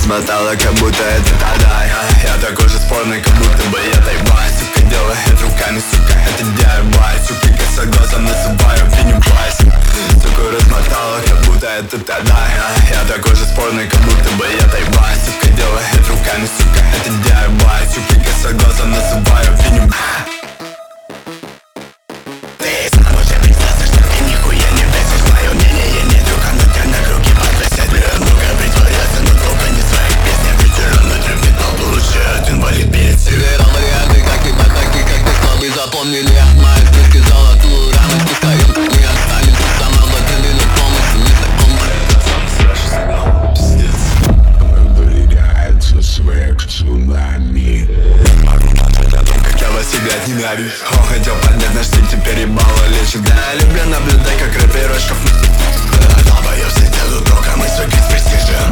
размотала, как будто это тогда. Я такой же спорный, как будто бы я Тайвань. Сука делает руками, сука, это DIY. Сука косоглазом называю Пеннивайз. Сука размотала, как будто это тогда. Я такой же спорный, как будто бы я Тайвань. Сука делает руками, сука, это DIY. Сука косоглазом называю Пеннивайз. Запомнили мои списки золотую рамочку. Встаем, не останемся самоводными, но полностью не знакомы. Пиздец. Выдвигается свек цунами. О том, как я вас себя ненавижу. Он хотел поднять наш стиль, теперь ебало лечит. Да, я люблю наблюдать, как рэперы шкаф. Долбоёб сидел у тока, мы суки с престижем.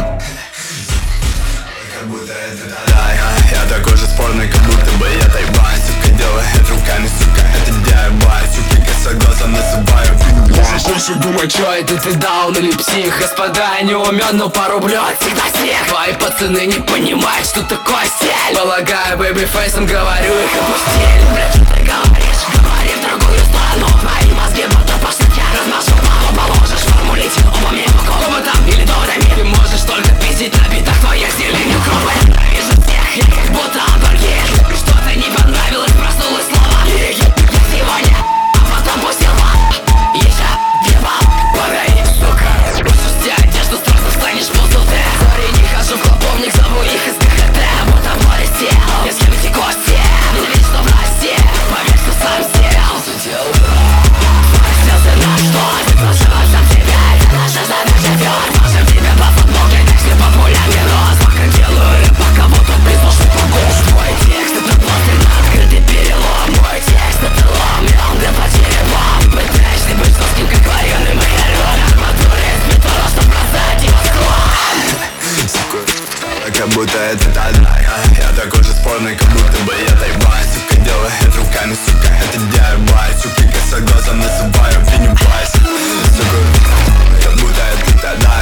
Как будто это тогда. Я такой же спорный, как будто бы я Тайвань. Сука делает руками, сука, это DIY. Суки косоглазом называю Пеннивайз. Пусть думай, чё это ты даун или псих. Господа, я не умен, но по рублю от всегда всех. Твои пацаны не понимают, что такое стиль. Полагаю, бэйби-фейсом говорю, их опустили. Блядь, что ты говоришь? Говори в другую сторону. Твои мозги будто пошли. Я разношу мало, положишь формулить. Оба мне оба там или до рами. Ты можешь только пиздить на битах твоих зеленых кровных. Вижу всех, я как будто аборгин. Что-то не понравилось, проснулось слово. Я сегодня, а потом пустил вам. Еще въебал, погоди, сука. Пошерсти одежду, страшно станешь пузл ты. Сори, не хожу в клоповник, зову их из КХТ. Будто в море сел, если вы те кости. Ненавидишь, что в России, поверь, что сам сел. Сидел, простился на что? Ты прошилась от тебя, это наша задача вёрт. Можем тебя по футболке, тексты популярный рост. Пока делаю рэп, пока вот он бездушный погош. Мой текст это просто открытый перелом. Мой текст это лом, и он для потери вам. Пытаешься быть жестким, как вареный макарон. Арматура из бетона, чтоб бросать его склон. Сука, как будто это тогда. Я такой же спорный, как будто бы я Тайвань. Сука делает руками, сука, это DIY. Сука косоглазом называю Пеннивайз. Сука, как будто это тогда.